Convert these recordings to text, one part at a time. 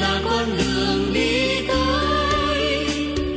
là con đường đi tới.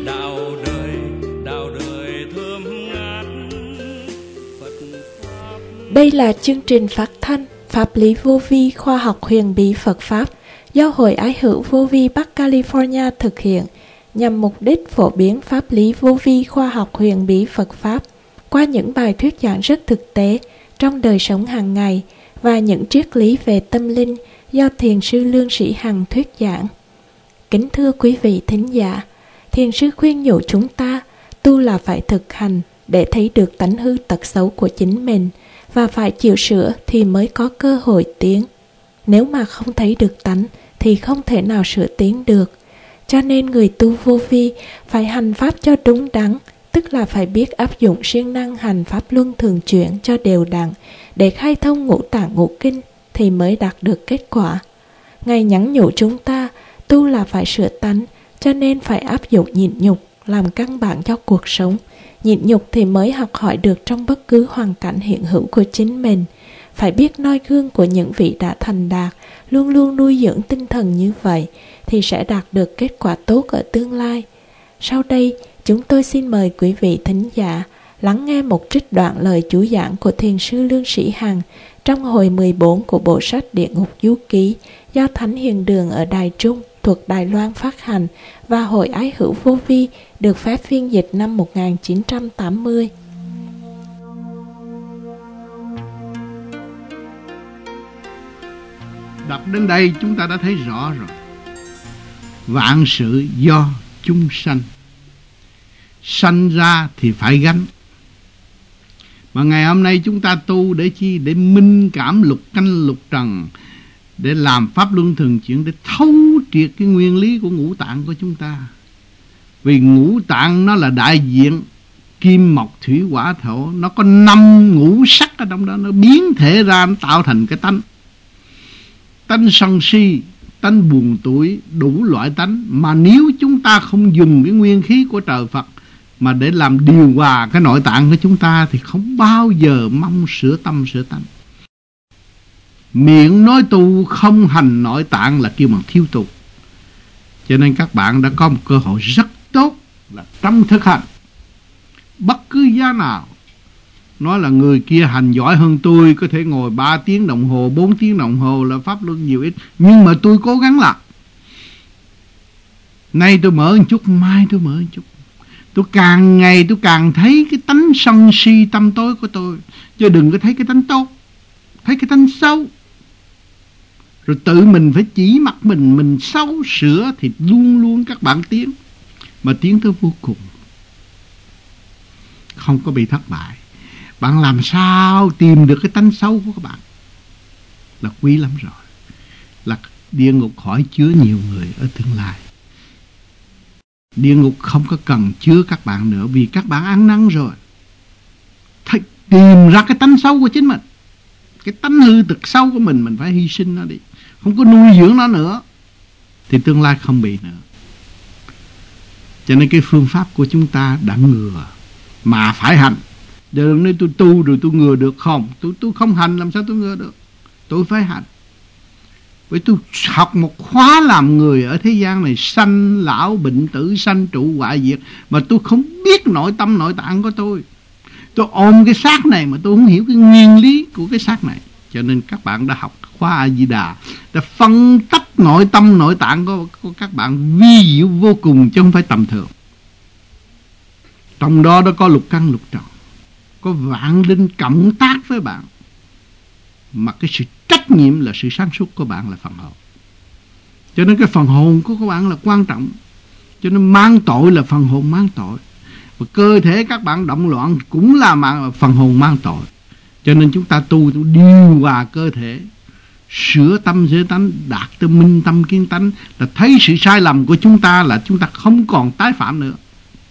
Đạo đời thơm ngát Phật pháp. Đây là chương trình phát thanh Pháp lý vô vi khoa học huyền bí Phật Pháp do Hội Ái hữu vô vi Bắc California thực hiện nhằm mục đích phổ biến pháp lý vô vi khoa học huyền bí Phật Pháp qua những bài thuyết giảng rất thực tế trong đời sống hàng ngày và những triết lý về tâm linh do Thiền sư Lương Sĩ Hằng thuyết giảng. Kính thưa quý vị thính giả, Thiền sư khuyên nhủ chúng ta tu là phải thực hành để thấy được tánh hư tật xấu của chính mình và phải chịu sửa thì mới có cơ hội tiến. Nếu mà không thấy được tánh thì không thể nào sửa tiến được. Cho nên người tu vô vi phải hành pháp cho đúng đắn, tức là phải biết áp dụng siêng năng hành pháp luân thường chuyển cho đều đặn để khai thông ngũ tạng ngũ kinh thì mới đạt được kết quả. Ngài nhắn nhủ chúng ta tu là phải sửa tánh, cho nên phải áp dụng nhịn nhục làm căn bản cho cuộc sống. Nhịn nhục thì mới học hỏi được trong bất cứ hoàn cảnh hiện hữu của chính mình. Phải biết noi gương của những vị đã thành đạt, luôn luôn nuôi dưỡng tinh thần như vậy thì sẽ đạt được kết quả tốt ở tương lai. Sau đây, chúng tôi xin mời quý vị thính giả lắng nghe một trích đoạn lời chú giảng của Thiền sư Lương Sĩ Hằng trong hồi 14 của bộ sách Địa Ngục Du Ký do Thánh Hiền Đường ở Đài Trung thuộc Đài Loan phát hành và Hội Ái hữu vô vi được phép phiên dịch năm 1980. Đọc đến đây chúng ta đã thấy rõ rồi. Vạn sự do chúng sanh, sanh ra thì phải gánh. Mà ngày hôm nay chúng ta tu để chi? Để minh cảm lục canh lục trần, để làm pháp luân thường chuyển, để thấu triệt cái nguyên lý của ngũ tạng của chúng ta. Vì ngũ tạng nó là đại diện kim mộc thủy hỏa thổ, nó có 5 ngũ sắc ở trong đó, nó biến thể ra, nó tạo thành cái tánh. Tánh sân si, tánh buồn tủi, đủ loại tánh. Mà nếu chúng ta không dùng cái nguyên khí của trời Phật mà để làm điều hòa cái nội tạng của chúng ta thì không bao giờ mong sửa tâm sửa tánh. Miệng nói tu không hành nội tạng là kêu bằng thiếu tu. Cho nên các bạn đã có một cơ hội rất tốt là trong thực hành bất cứ giá nào. Nói là người kia hành giỏi hơn tôi, có thể ngồi 3 tiếng đồng hồ, 4 tiếng đồng hồ là pháp luân nhiều ít, nhưng mà tôi cố gắng làm. Nay tôi mở một chút, mai tôi mở một chút. Tôi càng ngày tôi càng thấy cái tánh sân si tâm tối của tôi. Chứ đừng có thấy cái tánh tốt, thấy cái tánh xấu. Rồi tự mình phải chỉ mặt mình xấu sửa thì luôn luôn các bạn tiến. Mà tiến tới vô cùng, không có bị thất bại. Bạn làm sao tìm được cái tánh xấu của các bạn là quý lắm rồi. Là địa ngục khỏi chứa nhiều người ở tương lai. Địa ngục không có cần chứa các bạn nữa, vì các bạn ăn năn rồi. Tìm ra cái tánh xấu của chính mình, cái tánh hư tật xấu của mình phải hy sinh nó đi, không có nuôi dưỡng nó nữa thì tương lai không bị nữa. Cho nên cái phương pháp của chúng ta đã ngừa mà phải hành. Đừng nói tôi tu rồi tôi ngừa được không. Tôi không hành làm sao tôi ngừa được. Tôi phải hành. Vì tôi học một khóa làm người ở thế gian này, sanh lão bệnh tử, sanh trụ hoại diệt, mà tôi không biết nội tâm nội tạng của tôi. Tôi ôm cái xác này mà tôi không hiểu cái nguyên lý của cái xác này. Cho nên các bạn đã học khóa A-di-đà, đã phân tách nội tâm nội tạng của các bạn vi diệu vô cùng, chứ không phải tầm thường. Trong đó có lục căn lục trần, có vạn linh cộng tác với bạn. Mà cái sự trách nhiệm là sự sáng suốt của bạn là phần hồn. Cho nên cái phần hồn của các bạn là quan trọng. Cho nên mang tội là phần hồn mang tội. Và cơ thể các bạn động loạn cũng là phần hồn mang tội. Cho nên chúng ta tu điều hòa cơ thể, sửa tâm sửa tánh, đạt tới minh tâm kiến tánh, là thấy sự sai lầm của chúng ta là chúng ta không còn tái phạm nữa.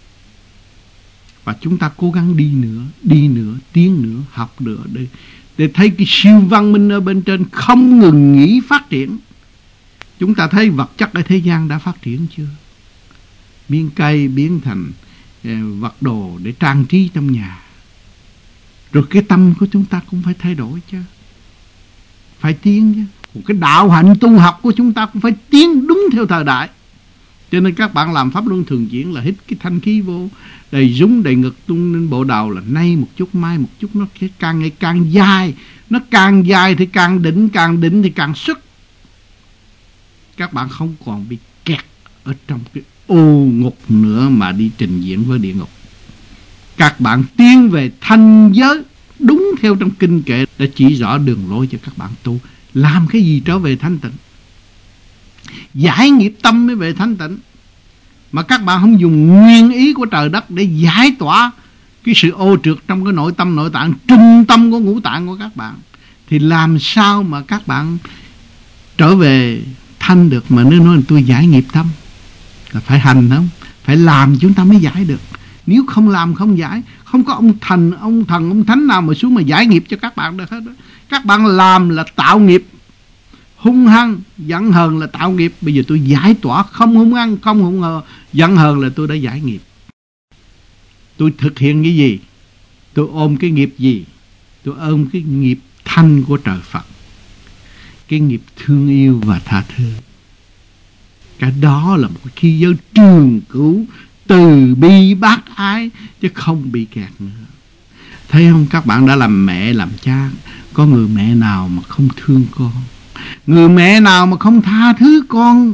Và chúng ta cố gắng đi nữa, tiến nữa, học nữa để thấy cái siêu văn minh ở bên trên không ngừng nghỉ phát triển. Chúng ta thấy vật chất ở thế gian đã phát triển chưa? Miếng cây biến thành vật đồ để trang trí trong nhà. Rồi cái tâm của chúng ta cũng phải thay đổi chứ. Phải tiến chứ. Còn cái đạo hạnh tu học của chúng ta cũng phải tiến đúng theo thời đại. Cho nên các bạn làm pháp luân thường chuyển là hít cái thanh khí vô, đầy rúng đầy ngực tung lên bộ đầu, là nay một chút mai một chút, nó càng ngày càng dài. Nó càng dài thì càng đỉnh thì càng sức. Các bạn không còn bị kẹt ở trong cái ô ngục nữa mà đi trình diễn với địa ngục. Các bạn tiến về thanh giới đúng theo trong kinh kệ đã chỉ rõ đường lối cho các bạn tu. Làm cái gì trở về thanh tịnh? Giải nghiệp tâm mới về thanh tịnh. Mà các bạn không dùng nguyên ý của trời đất để giải tỏa cái sự ô trượt trong cái nội tâm nội tạng, trung tâm của ngũ tạng của các bạn, thì làm sao mà các bạn trở về thanh được? Mà nếu nói tôi giải nghiệp tâm là phải hành không? Phải làm chúng ta mới giải được. Nếu không làm không giải. Không có ông thần, ông thánh nào mà xuống mà giải nghiệp cho các bạn được hết đó. Các bạn làm là tạo nghiệp. Hung hăng, giận hờn là tạo nghiệp. Bây giờ tôi giải tỏa, không hung hăng, không hung hờ, giận hờn là tôi đã giải nghiệp. Tôi thực hiện cái gì? Tôi ôm cái nghiệp gì? Tôi ôm cái nghiệp thanh của trời Phật, cái nghiệp thương yêu và tha thứ. Cái đó là một khí giới trường cửu, từ bi bác ái, chứ không bị kẹt nữa. Thấy không? Các bạn đã làm mẹ làm cha, có người mẹ nào mà không thương con? Người mẹ nào mà không tha thứ con?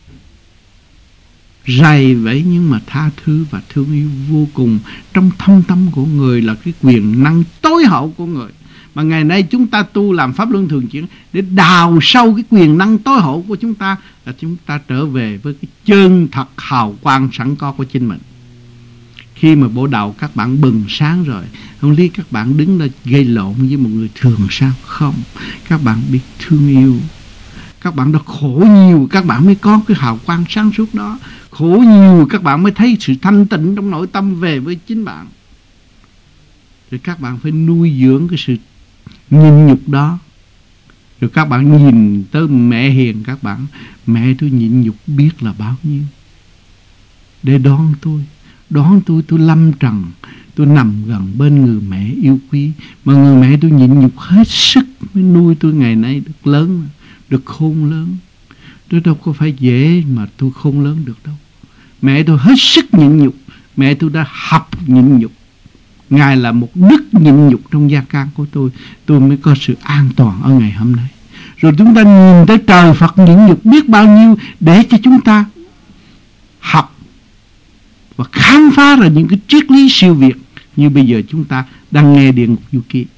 Rầy vậy nhưng mà tha thứ và thương yêu vô cùng. Trong thâm tâm của người là cái quyền năng tối hậu của người. Mà ngày nay chúng ta tu làm pháp luân thường chuyển để đào sâu cái quyền năng tối hậu của chúng ta, là chúng ta trở về với cái chân thật hào quang sẵn có của chính mình. Khi mà bộ đầu các bạn bừng sáng rồi, không lý các bạn đứng đây gây lộn với một người thường sao? Không. Các bạn biết thương yêu. Các bạn đã khổ nhiều, các bạn mới có cái hào quang sáng suốt đó. Khổ nhiều, các bạn mới thấy sự thanh tịnh trong nội tâm về với chính bạn. Rồi các bạn phải nuôi dưỡng cái sự nhịn nhục đó. Rồi các bạn nhìn tới mẹ hiền các bạn, mẹ tôi nhịn nhục biết là bao nhiêu. Để đón tôi lâm trần, tôi nằm gần bên người mẹ yêu quý. Mà người mẹ tôi nhịn nhục hết sức mới nuôi tôi ngày nay được lớn, được khôn lớn. Tôi đâu có phải dễ mà tôi khôn lớn được đâu. Mẹ tôi hết sức nhịn nhục. Mẹ tôi đã học nhịn nhục. Ngài là một đức nhịn nhục trong gia can của tôi mới có sự an toàn ở ngày hôm nay. Rồi chúng ta nhìn tới trời Phật nhịn nhục biết bao nhiêu để cho chúng ta học và khám phá ra những cái triết lý siêu việt như bây giờ chúng ta đang nghe Địa Ngục Du Ký,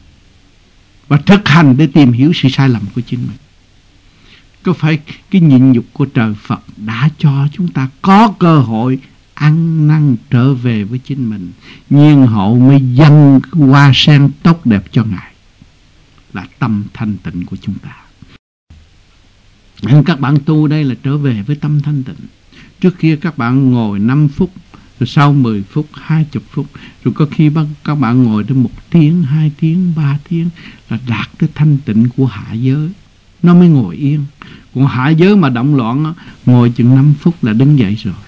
và thực hành để tìm hiểu sự sai lầm của chính mình. Có phải cái nhịn nhục của trời Phật đã cho chúng ta có cơ hội ăn năn trở về với chính mình, nhiên hậu mới dâng hoa sen tốt đẹp cho Ngài, là tâm thanh tịnh của chúng ta. Nên các bạn tu đây là trở về với tâm thanh tịnh. Trước kia các bạn ngồi 5 phút, rồi sau 10 phút, 20 phút, rồi có khi các bạn ngồi đến 1 tiếng, 2 tiếng, 3 tiếng là đạt tới thanh tịnh của hạ giới. Nó mới ngồi yên. Còn hạ giới mà động loạn, ngồi chừng 5 phút là đứng dậy rồi.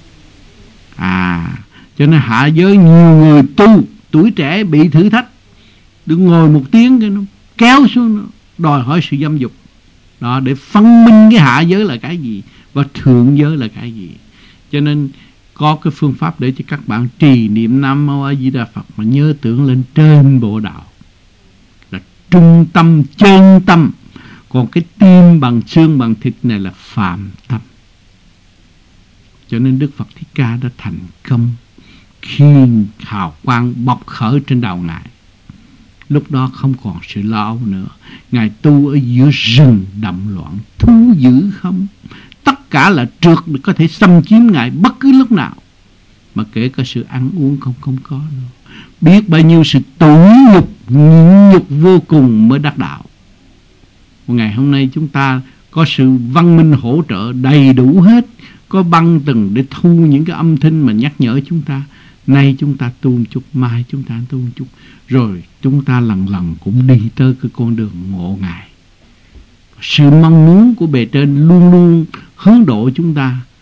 Cho nên hạ giới nhiều người tu tuổi trẻ bị thử thách, đừng ngồi 1 tiếng cái nó kéo xuống, nó đòi hỏi sự dâm dục đó, để phân minh cái hạ giới là cái gì và thượng giới là cái gì. Cho nên có cái phương pháp để cho các bạn trì niệm Nam Mô A Di Đà Phật mà nhớ tưởng lên trên bộ đạo, là trung tâm chân tâm. Còn cái tim bằng xương bằng thịt này là phàm tâm. Cho nên Đức Phật Thích Ca đã thành công khi hào quang bộc khởi trên đầu Ngài. Lúc đó không còn sự lo âu nữa. Ngài tu ở giữa rừng động loạn, thú dữ không. Tất cả là trượt để có thể xâm chiếm Ngài bất cứ lúc nào. Mà kể cả sự ăn uống không có nữa. Biết bao nhiêu sự tủi nhục, nhịn nhục vô cùng mới đắc đạo. Một ngày hôm nay chúng ta có sự văn minh hỗ trợ đầy đủ hết. Có băng tầng để thu những cái âm thanh mà nhắc nhở chúng ta. Nay chúng ta tu một chút, mai chúng ta tu một chút, rồi chúng ta lần lần cũng đi tới cái con đường ngộ Ngài. Sự mong muốn của bề trên luôn luôn hướng độ chúng ta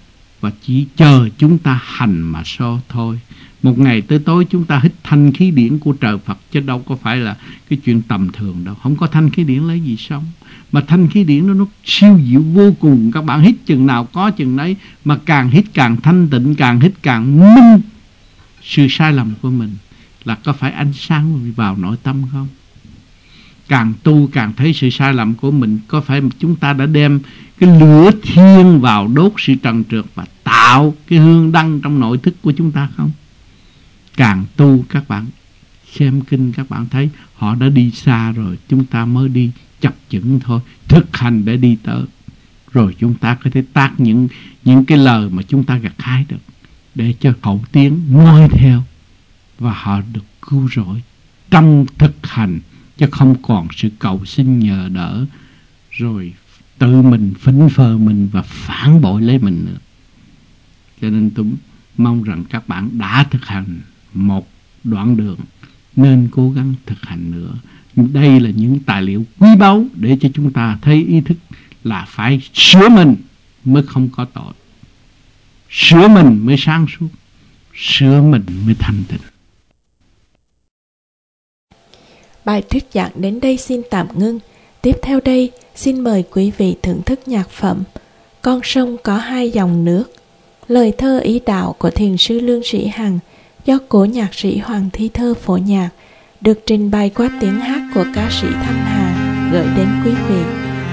và chỉ chờ chúng ta hành mà thôi. Một ngày tới tối chúng ta hít thanh khí điển của trời Phật, chứ đâu có phải là cái chuyện tầm thường đâu. Không có thanh khí điển lấy gì sống. Mà thanh khí điển nó siêu diệu vô cùng. Các bạn hít chừng nào có chừng đấy. Mà càng hít càng thanh tịnh, càng hít càng minh sự sai lầm của mình. Là có phải ánh sáng vào nội tâm không? Càng tu càng thấy sự sai lầm của mình. Có phải chúng ta đã đem cái lửa thiên vào đốt sự trần trượt và tạo cái hương đăng trong nội thức của chúng ta không? Càng tu các bạn xem kinh, các bạn thấy họ đã đi xa rồi, chúng ta mới đi chập chững thôi. Thực hành để đi tới, rồi chúng ta có thể tác những cái lời mà chúng ta gặt hái được, để cho hậu tiến noi theo và họ được cứu rỗi trong thực hành, chứ không còn sự cầu xin nhờ đỡ rồi tự mình phỉnh phờ mình và phản bội lấy mình nữa. Cho nên tôi mong rằng các bạn đã thực hành một đoạn đường, nên cố gắng thực hành nữa. Đây là những tài liệu quý báu để cho chúng ta thấy ý thức là phải sửa mình mới không có tội, sửa mình mới sáng suốt, sửa mình mới thanh tịnh. Bài thuyết giảng đến đây xin tạm ngưng. Tiếp theo đây, xin mời quý vị thưởng thức nhạc phẩm Con sông có hai dòng nước, lời thơ ý đạo của thiền sư Lương Sĩ Hằng, do cố nhạc sĩ Hoàng Thi Thơ phổ nhạc, được trình bày qua tiếng hát của ca sĩ Thanh Hà, gửi đến quý vị.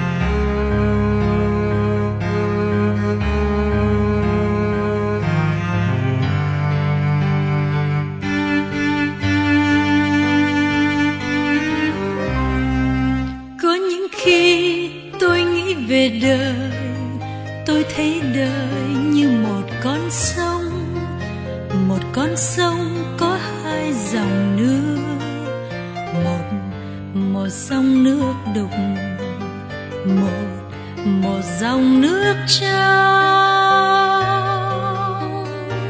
Có những khi tôi nghĩ về đời, tôi thấy đời như một con sông có hai dòng nước, một dòng nước đục, một dòng nước trong.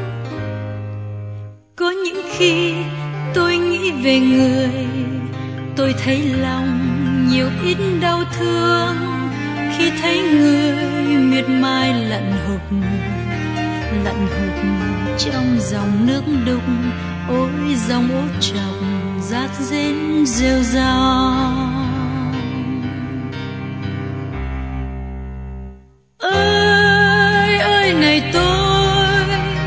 Có những khi tôi nghĩ về người, tôi thấy lòng nhiều ít đau thương, khi thấy người miệt mài lặn hụp trong dòng nước đục. Ôi dòng ố trọc rác rến rêu rao. Ơi này tôi,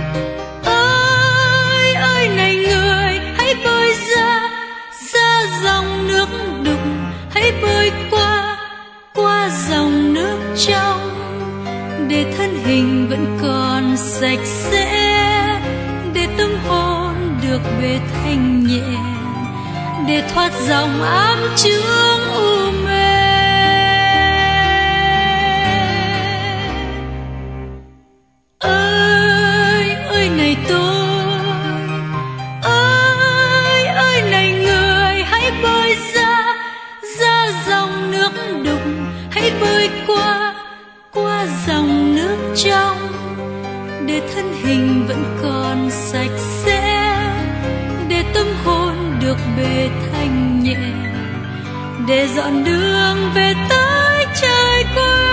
ơi này người, hãy bơi ra dòng nước đục, hãy bơi qua dòng nước trong, để thân hình vẫn còn sạch sẽ, để tâm hồn được bề thanh nhẹ, để thoát dòng ám chướng u mê. Ơi này tôi, ơi này người, hãy bơi ra dòng nước đục, hãy bơi qua dòng nước trong, để thân hình vẫn còn sạch sẽ, để tâm hồn được bề thanh nhẹ, để dọn đường về tới trời quê.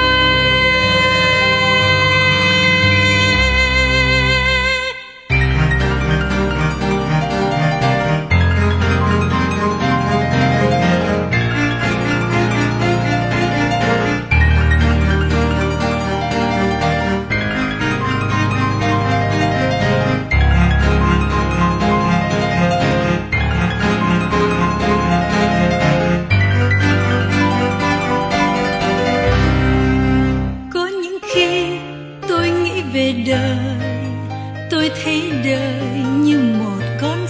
Đời, tôi thấy đời như một con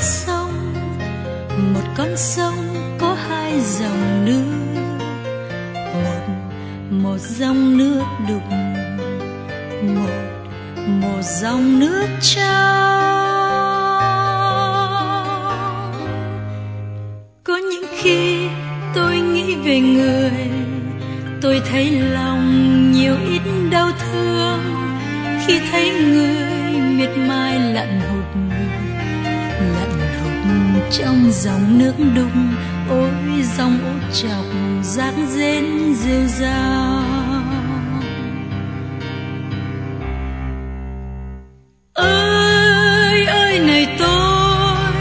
sông có hai dòng nước, một dòng nước đục, một dòng nước trong. Có những khi tôi nghĩ về người, tôi thấy lòng nhiều ít đau thương, khi thấy người miệt mài lặn hụp trong dòng nước đục. Ôi dòng ố trọc rác rến rêu rao. Ơi ơi này tôi,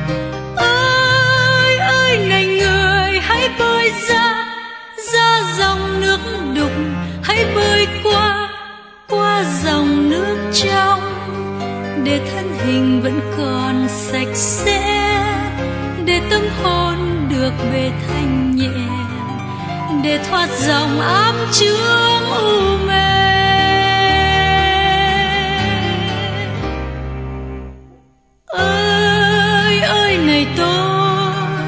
ơi này người, hãy bơi ra dòng nước đục, hãy bơi qua dòng nước trong, để thân hình vẫn còn sạch sẽ, để tâm hồn được bề thanh nhẹ, để thoát dòng ám chướng u mê. Ơi ơi này tôi,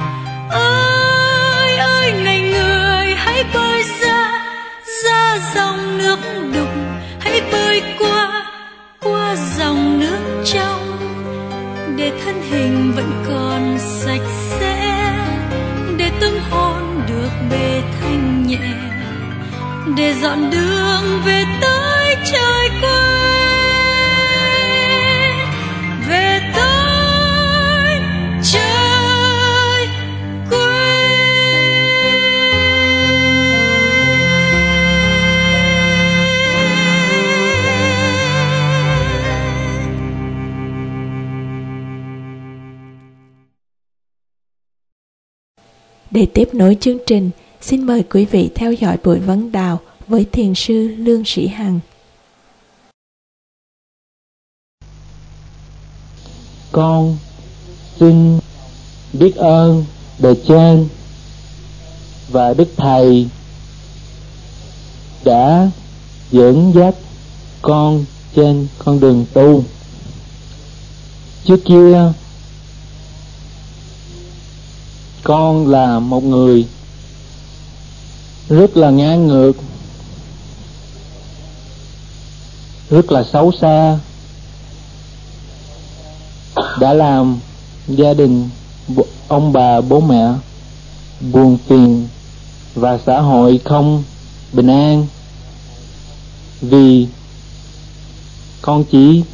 ơi này người, hãy bơi ra dòng nước đục, hãy bơi qua dòng nước trong, để thân hình vẫn còn sạch sẽ, để tâm hồn được bề thanh nhẹ, để dọn đường về tới trời quê, về tới trời quê. Để tiếp nối chương trình, xin mời quý vị theo dõi buổi vấn đào với thiền sư Lương Sĩ Hằng. Con xin biết ơn bề trên và Đức Thầy đã dẫn dắt con trên con đường tu. Trước kia con là một người rất là ngang ngược, rất là xấu xa, đã làm gia đình ông bà bố mẹ buồn phiền và xã hội không bình an, vì con chỉ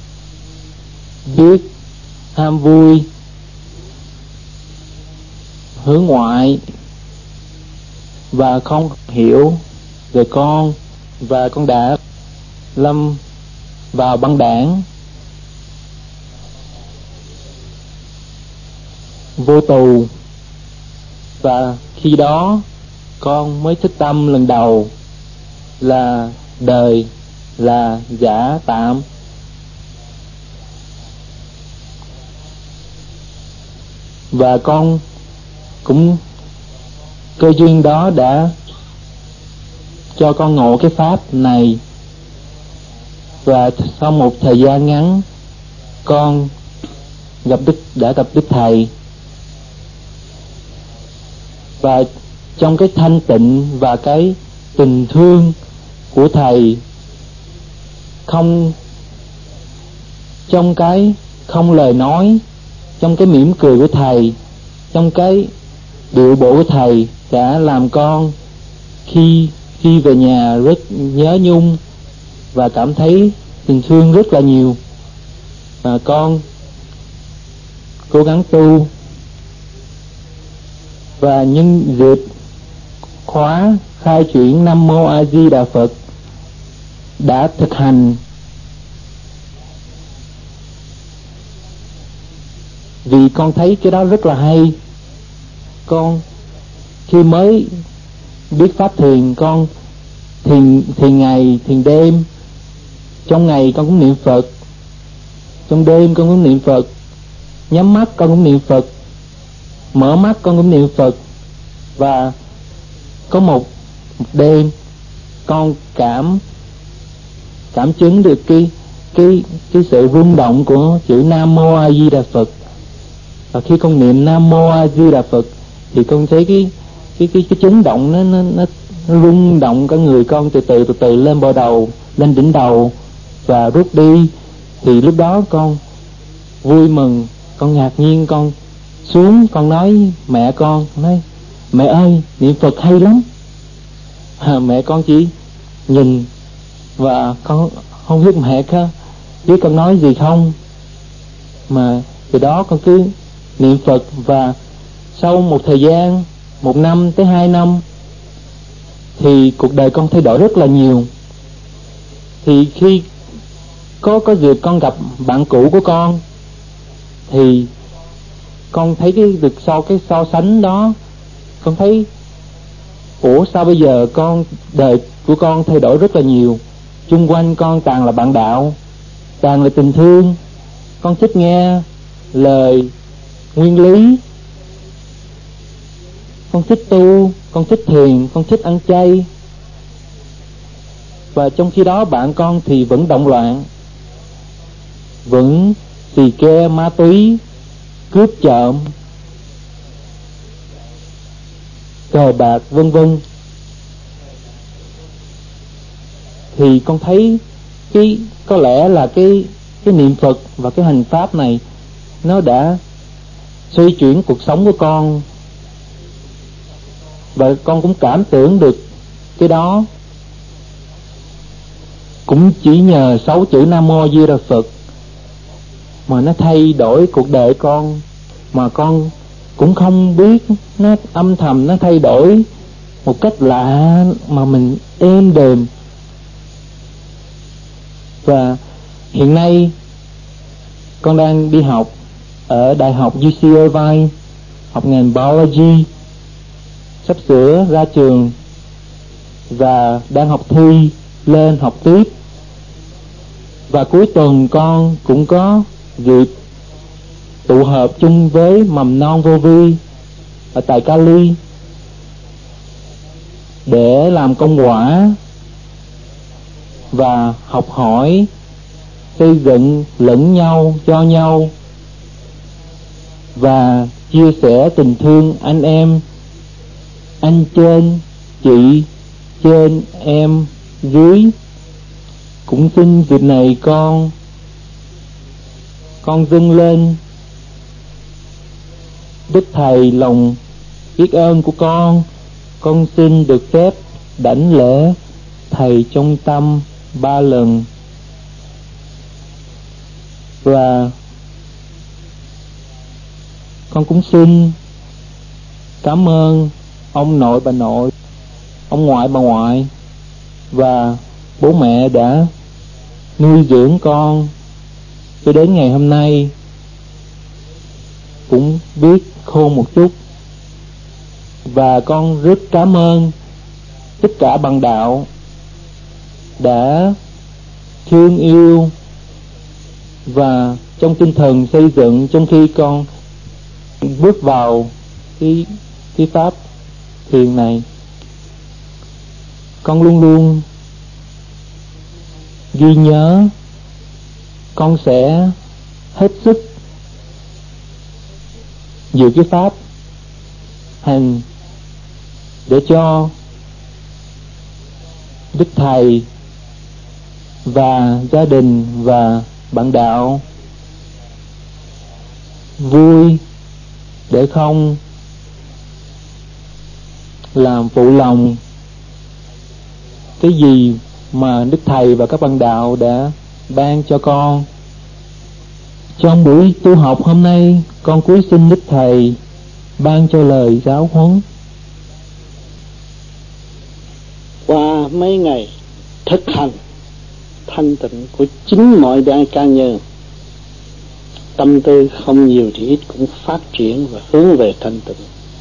biết ham vui, hướng ngoại và không hiểu về con, và con đã lâm vào băng đảng, vô tù. Và khi đó con mới thức tâm lần đầu là đời là giả tạm, và con cũng cơ duyên đó đã cho con ngộ cái pháp này. Và sau một thời gian ngắn, con đã gặp Đức Thầy, và trong cái thanh tịnh và cái tình thương của Thầy, trong cái không lời nói, trong cái mỉm cười của Thầy, trong cái điệu bộ của Thầy, đã làm con khi về nhà rất nhớ nhung và cảm thấy tình thương rất là nhiều. Và con cố gắng tu, và nhân dịp khóa khai chuyển Nam Mô A Di Đà Phật đã thực hành, vì con thấy cái đó rất là hay. Con khi mới biết pháp thiền, con thiền ngày, thiền đêm. Trong ngày con cũng niệm Phật, trong đêm con cũng niệm Phật, nhắm mắt con cũng niệm Phật, mở mắt con cũng niệm Phật. Và có một đêm con cảm chứng được cái sự rung động của chữ Nam Mô A Di Đà Phật. Và khi con niệm Nam Mô A Di Đà Phật thì con thấy cái chấn động nó rung động cả người con, từ từ lên bờ đầu, lên đỉnh đầu và rút đi. Thì lúc đó con vui mừng, con ngạc nhiên, con xuống con nói mẹ con, nói mẹ ơi, niệm Phật hay lắm. Mẹ con chỉ nhìn và con không biết mẹ biết con nói gì không, mà từ đó con cứ niệm Phật. Và sau một thời gian, 1 năm tới 2 năm, thì cuộc đời con thay đổi rất là nhiều. Thì khi có dịp con gặp bạn cũ của con thì con thấy cái so sánh đó, con thấy ủa sao bây giờ đời của con thay đổi rất là nhiều, chung quanh con toàn là bạn đạo, toàn là tình thương, con thích nghe lời nguyên lý, con thích tu, con thích thiền, con thích ăn chay. Và trong khi đó bạn con thì vẫn động loạn, vẫn xì ke ma túy, cướp trộm, cờ bạc vân vân. Thì con thấy có lẽ là cái niệm Phật và cái hành pháp này nó đã xoay chuyển cuộc sống của con, và con cũng cảm tưởng được cái đó. Cũng chỉ nhờ 6 chữ Nam Mô A Di Đà Phật mà nó thay đổi cuộc đời con, mà con cũng không biết, nó âm thầm nó thay đổi một cách lạ mà mình êm đềm. Và hiện nay con đang đi học ở Đại học UC Irvine, học ngành Biology, sắp sửa ra trường và đang học thi lên học tiếp. Và cuối tuần con cũng có dịp tụ hợp chung với mầm non Vô Vi ở tại Cali để làm công quả và học hỏi, xây dựng lẫn nhau cho nhau và chia sẻ tình thương anh em, anh trên, chị trên, em dưới. Cũng xin dịp này con dâng lên Đức Thầy lòng biết ơn của con xin được phép đảnh lễ Thầy trong tâm 3 lần. Và con cũng xin cảm ơn ông nội bà nội, ông ngoại bà ngoại và bố mẹ đã nuôi dưỡng con cho đến ngày hôm nay, cũng biết khôn một chút. Và con rất cảm ơn tất cả bằng đạo đã thương yêu và trong tinh thần xây dựng. Trong khi con bước vào cái pháp thiền này, con luôn luôn ghi nhớ con sẽ hết sức giữ cái pháp hành để cho Đức Thầy và gia đình và bạn đạo vui, để không làm phụ lòng cái gì mà Đức Thầy và các bạn đạo đã ban cho con. Trong buổi tu học hôm nay, con cúi xin Đức Thầy ban cho lời giáo huấn. Qua mấy ngày thực hành thanh tịnh của chính mọi đại ca nhân, tâm tư không nhiều thì ít cũng phát triển và hướng về thanh tịnh.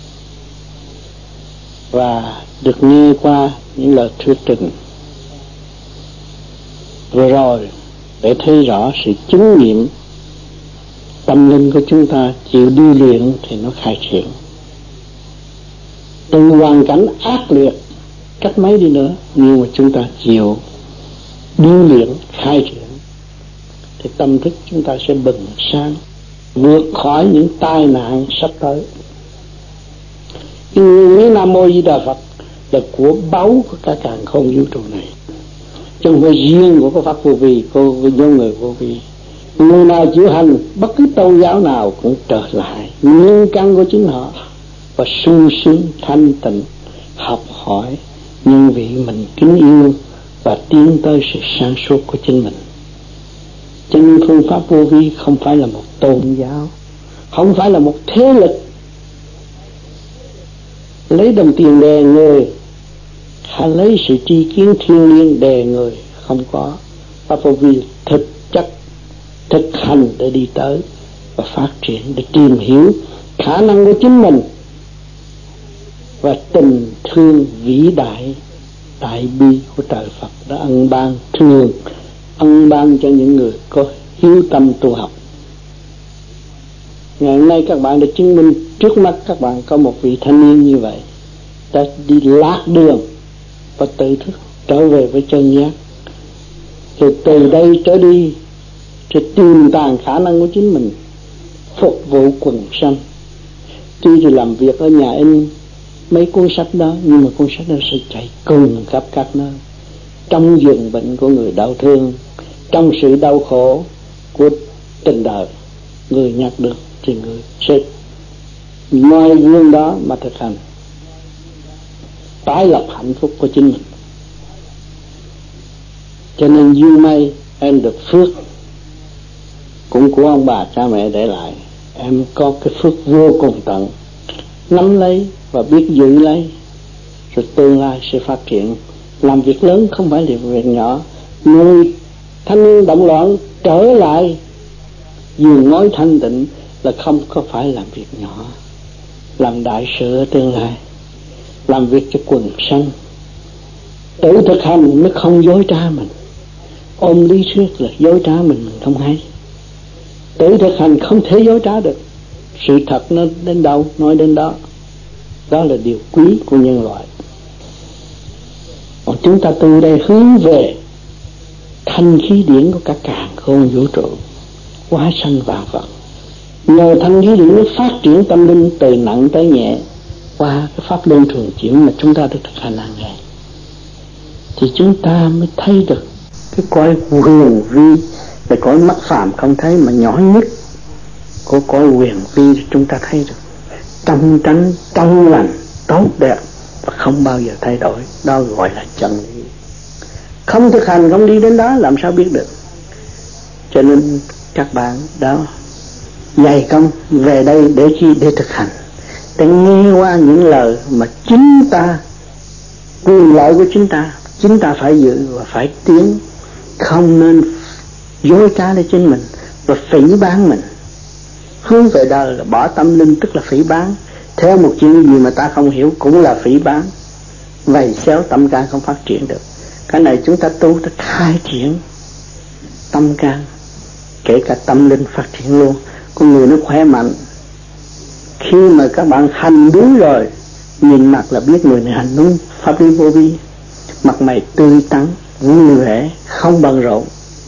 Và được nghe qua những lời thuyết trình vừa rồi để thấy rõ sự chứng nghiệm tâm linh của chúng ta chịu điêu luyện thì nó khai triển. Từ hoàn cảnh ác liệt cách mấy đi nữa, nhưng mà chúng ta chịu điêu luyện khai triển thì tâm thức chúng ta sẽ bừng sáng, vượt khỏi những tai nạn sắp tới. Cái nguyên lý Nam Mô Di Đà Phật là của báu của cả càn khôn vũ trụ này, chứ không phải riêng của cái pháp vô vi, của nhóm người vô vi. Người nào chịu hành bất cứ tôn giáo nào cũng trở lại nguyên căn của chính họ và sung sướng thanh tịnh, học hỏi nhân vị mình kính yêu và tiến tới sự sáng suốt của chính mình. Cho nên phương pháp vô vi không phải là một tôn giáo, không phải là một thế lực lấy đồng tiền đè người hay lấy sự tri kiến thiêng liêng đè người. Không có. Pháp vô vi thực chất thực hành để đi tới và phát triển, để tìm hiểu khả năng của chính mình và tình thương vĩ đại đại bi của trời Phật đã ân ban, thường ân ban cho những người có hiếu tâm tu học. Ngày hôm nay các bạn đã chứng minh trước mắt các bạn có một vị thanh niên như vậy đã đi lạc đường và tự thức trở về với chân giác. Thì từ đây trở đi sẽ tìm tàng khả năng của chính mình, phục vụ quần sanh. Tuy thì làm việc ở nhà in mấy cuốn sách đó, nhưng mà cuốn sách đó sẽ chạy cùng khắp các nơi, trong giường bệnh của người đau thương, trong sự đau khổ của tình đời. Người nhặt được thì người sẽ noi gương đó mà thực hành, tái lập hạnh phúc của chính mình. Cho nên duyên may em được phước cũng của ông bà cha mẹ để lại, em có cái phước vô cùng tận, nắm lấy và biết giữ lấy, rồi tương lai sẽ phát triển. Làm việc lớn không phải là việc nhỏ. Nuôi thanh niên động loạn trở lại giường ngói thanh tịnh là không có phải làm việc nhỏ. Làm đại sự ở tương lai, làm việc cho quần sanh, tự thực hành mới không dối trá mình. Ôm lý thuyết là dối trá mình không hay. Tự thực hành không thể dối trá được. Sự thật nó đến đâu nói đến đó. Đó là điều quý của nhân loại. Còn chúng ta từ đây hướng về thanh khí điển của các càn khôn vũ trụ, hóa sanh vạn vật. Nhờ thanh khí điển nó phát triển tâm linh từ nặng tới nhẹ qua cái pháp luân thường chuyển mà chúng ta được thực hành hàng ngày, thì chúng ta mới thấy được cái cõi huyền vi, là cõi mắt phàm không thấy mà nhỏ nhất của cõi huyền vi. Chúng ta thấy được trong tránh, trong lành, tốt đẹp và không bao giờ thay đổi. Đó gọi là chân lý. Không thực hành, không đi đến đó làm sao biết được. Cho nên các bạn đó dày công về đây để chi? Để thực hành, để nghe qua những lời mà chính ta, quyền lợi của chính ta phải giữ và phải tiến. Không nên dối trá để chính mình và phỉ báng mình. Hướng về đời là bỏ tâm linh, tức là phỉ báng. Theo một chuyện gì mà ta không hiểu cũng là phỉ báng. Vậy xéo tâm can không phát triển được. Cái này chúng ta tu, ta khai triển tâm can, kể cả tâm linh phát triển luôn. Con người nó khỏe mạnh. Khi mà các bạn hành đúng rồi, nhìn mặt là biết người này hành đúng pháp lý vô vi. Mặt mày tươi tắn, vui vẻ, không bận rộn.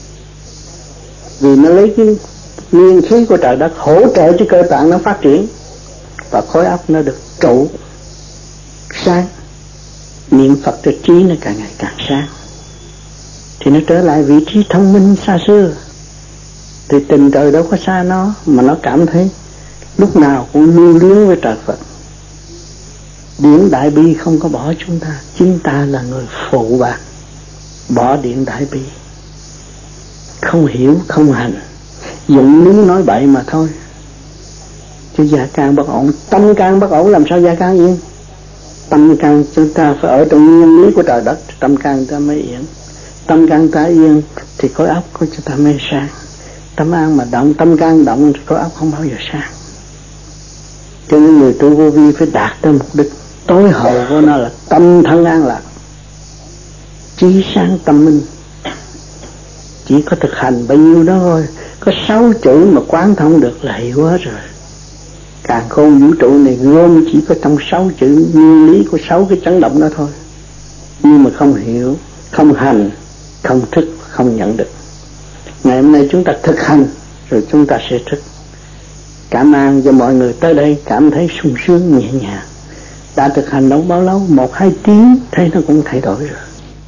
Vì nó lấy cái nguyên khí của trời đất hỗ trợ cho cơ tạng nó phát triển, và khối óc nó được trụ sáng. Niệm Phật cho trí nó càng ngày càng sáng, thì nó trở lại vị trí thông minh xa xưa. Thì tình trời đâu có xa nó, mà nó cảm thấy lúc nào cũng lưu luyến với trời Phật. Điển đại bi không có bỏ chúng ta, chính ta là người phụ bạc bỏ điển đại bi. Không hiểu, không hành, dụng lý nói bậy mà thôi. Chứ gia can bất ổn, tâm can bất ổn làm sao gia can yên? Tâm can chúng ta phải ở trong nguyên lý của trời đất, tâm can ta mới yên. Tâm can ta yên thì khối óc của chúng ta mới sáng. Tâm an mà động, tâm can động thì khối óc không bao giờ sáng. Cho nên người tu vô vi phải đạt tới mục đích tối hậu của nó là tâm thân an lạc, trí sáng tâm minh. Chỉ có thực hành bao nhiêu đó thôi. Có 6 chữ mà quán thông được là hay quá rồi. Càn khôn vũ trụ này gồm chỉ có trong 6 chữ nguyên lý của 6 cái chấn động đó thôi. Nhưng mà không hiểu, không hành, không thức, không nhận được. Ngày hôm nay chúng ta thực hành rồi chúng ta sẽ thức. Cảm ơn cho mọi người tới đây cảm thấy sung sướng nhẹ nhàng. Đã thực hành đâu bao lâu, 1-2 tiếng thấy nó cũng thay đổi rồi.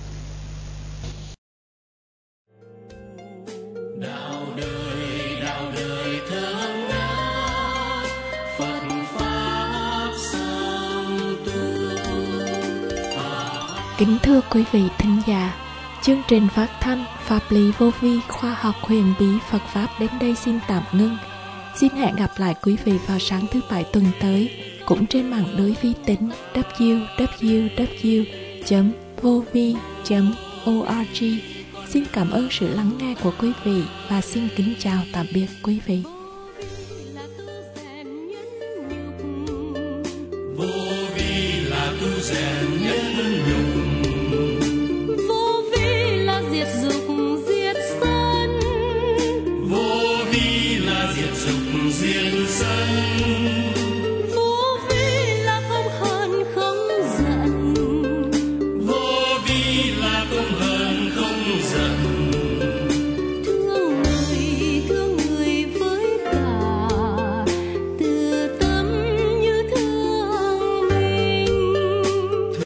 Kính thưa quý vị thính giả, chương trình phát thanh Pháp lý vô vi khoa học huyền bí Phật Pháp đến đây xin tạm ngưng. Xin hẹn gặp lại quý vị vào sáng thứ Bảy tuần tới, cũng trên mạng lưới vi tính www.vovi.org. Xin cảm ơn sự lắng nghe của quý vị và xin kính chào tạm biệt quý vị.